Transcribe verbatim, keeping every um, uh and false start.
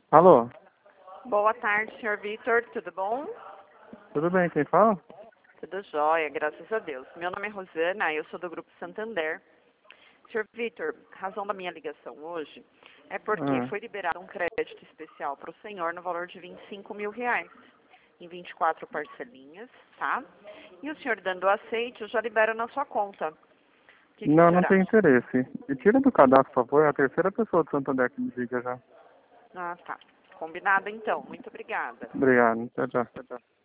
Alô? Boa tarde, senhor Vitor, tudo bom? Tudo bem, quem fala? Tudo jóia, graças a Deus. Meu nome é Rosana, eu sou do Grupo Santander. senhor Vitor, razão da minha ligação hoje é porque Ah, foi liberado um crédito especial para o senhor no valor de vinte e cinco mil reais, em vinte e quatro parcelinhas, tá? E o senhor dando aceite, eu já libero na sua conta. O que, que o não, não senhor tem acha? interesse. Me tira do cadastro, por favor. É a terceira pessoa do Santander que me liga já. Ah, tá. Combinado então. Muito obrigada. Obrigado. Tchau, tchau. Tchau, tchau.